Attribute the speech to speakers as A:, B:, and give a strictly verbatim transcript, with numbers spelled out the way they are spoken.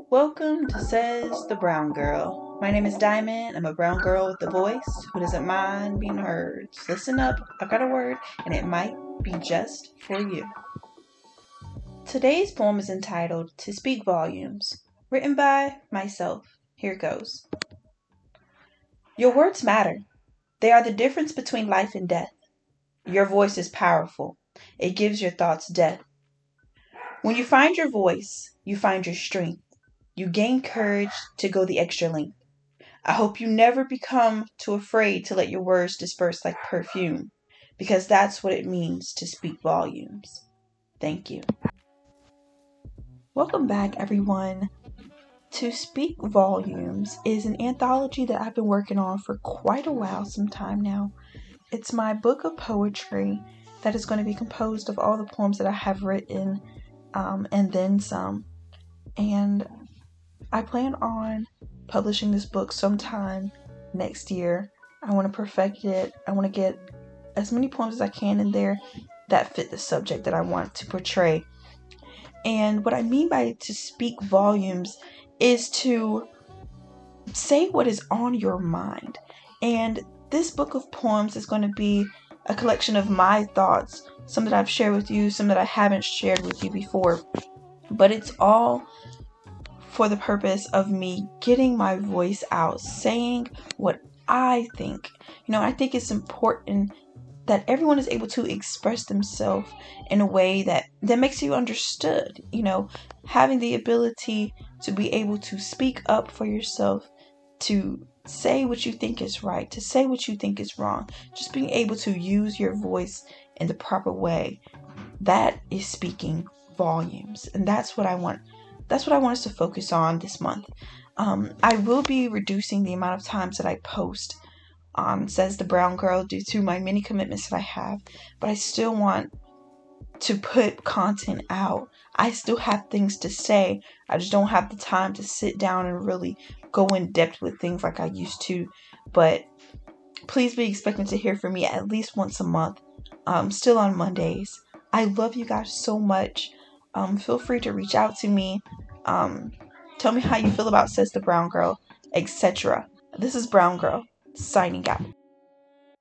A: Welcome to Says the Brown Girl. My name is Diamond. I'm a brown girl with a voice who doesn't mind being heard. So listen up, I've got a word, and it might be just for you. Today's poem is entitled To Speak Volumes, written by myself. Here it goes. Your words matter. They are the difference between life and death. Your voice is powerful. It gives your thoughts depth. When you find your voice, you find your strength. You gain courage to go the extra length. I hope you never become too afraid to let your words disperse like perfume, because that's what it means to speak volumes. Thank you. Welcome back, everyone. To Speak Volumes is an anthology that I've been working on for quite a while, some time now. It's my book of poetry that is going to be composed of all the poems that I have written, um, and then some. And I plan on publishing this book sometime next year. I want to perfect it. I want to get as many poems as I can in there that fit the subject that I want to portray. And what I mean by to speak volumes is to say what is on your mind. And this book of poems is going to be a collection of my thoughts, some that I've shared with you, some that I haven't shared with you before. But it's all for the purpose of me getting my voice out, saying what I think. You know, I think it's important that everyone is able to express themselves in a way that, that makes you understood. You know, having the ability to be able to speak up for yourself, to say what you think is right, to say what you think is wrong, just being able to use your voice in the proper way. That is speaking volumes. And that's what I want That's what I want us to focus on this month. Um, I will be reducing the amount of times that I post on Says the Brown Girl due to my many commitments that I have. But I still want to put content out. I still have things to say. I just don't have the time to sit down and really go in depth with things like I used to. But please be expecting to hear from me at least once a month. Um, still on Mondays. I love you guys so much. Um, feel free to reach out to me. Um, tell me how you feel about Says the Brown Girl, et cetera. This is Brown Girl, signing out.